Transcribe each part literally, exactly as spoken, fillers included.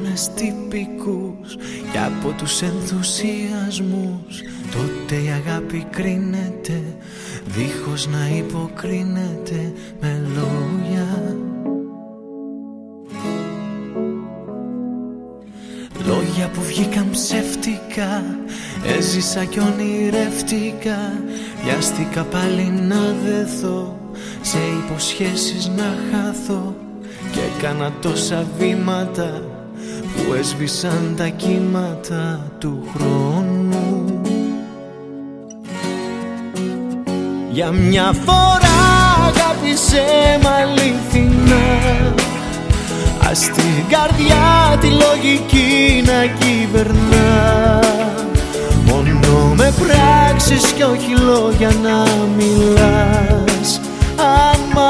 κανόνες τυπικούς και από τους ενθουσιασμούς, τότε η αγάπη κρίνεται δίχως να υποκρίνεται με λόγια. Λόγια που βγήκαν ψεύτικα, έζησα κι ονειρεύτηκα. Βιάστηκα πάλι να δεθώ, σε υποσχέσεις να χαθώ, και έκανα τόσα βήματα που έσβησαν τα κύματα του χρόνου. Για μια φορά αγάπησέ μ' αληθινά, ας την καρδιά τη λογική να κυβερνά. Μόνο με πράξεις και όχι λόγια να μιλάς, αν μ'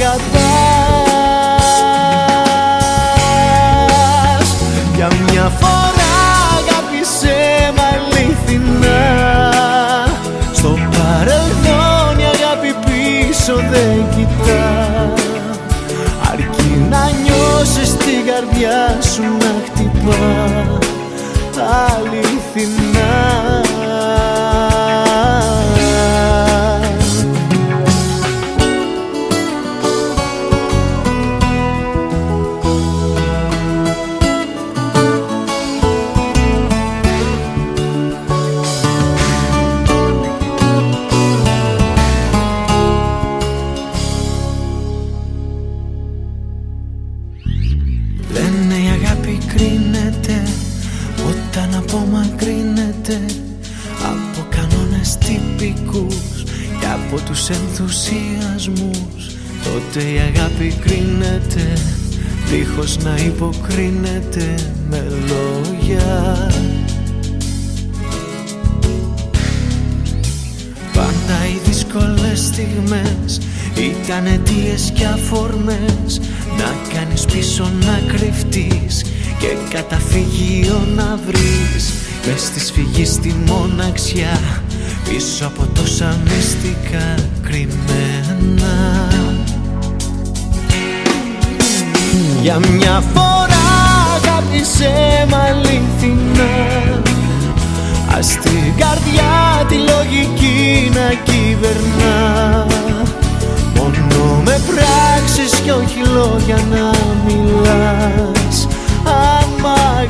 αγαπάς. Για μια φορά αγάπησέ μ' αληθινά, στο παρελθόν η αγάπη πίσω δεν κοιτά, αρκεί να νιώσεις την καρδιά σου να χτυπά αληθινά. Λένε η αγάπη κρίνεται όταν απομακρύνεται από κανόνες τυπικούς και από τους ενθουσιασμούς, τότε η αγάπη κρίνεται δίχως να υποκρίνεται με λόγια. Πάντα οι δύσκολες στιγμές ήταν αιτίες και αφορμές να κάνεις πίσω, να κρυφτείς και καταφύγιο να βρεις. Μες στη σφυγή στη μοναξιά, πίσω από τόσα μυστικά κρυμμένα. Για μια φορά αγάπησέ μ' αληθινά, ας την καρδιά τη λογική να κυβερνά. Μόνο με πράξεις και όχι λόγια να μιλάς, αν μ'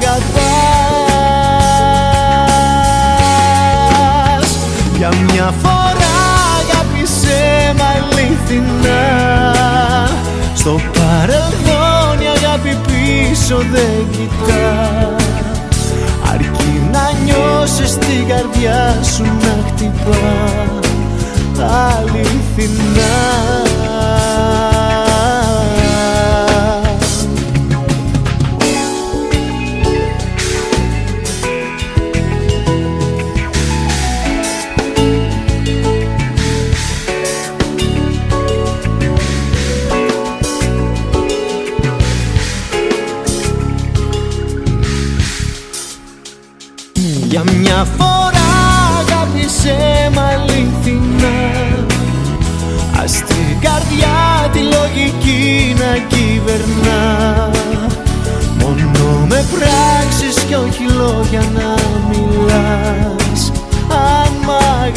αγαπάς. Για μια φορά αγάπησέ μ' αληθινά, στο παρελθόν η αγάπη πίσω δεν κοιτά, αρκεί να νιώσεις την καρδιά σου να χτυπά αληθινά. Για μια φορά αγάπησέ μ' αληθινά, ας την καρδιά τη λογική να κυβερνά. Μόνο με πράξεις και όχι λόγια να μιλάς, αν μ'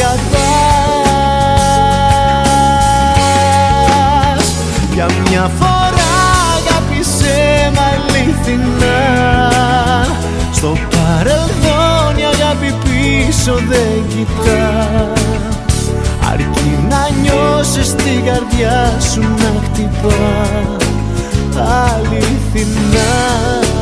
αγαπάς. Για μια φορά αγάπησέ μ' αληθινά, στο παρελθόν η αγάπη πίσω δεν κοιτά, αρκεί να νιώσεις την καρδιά σου να χτυπά αληθινά.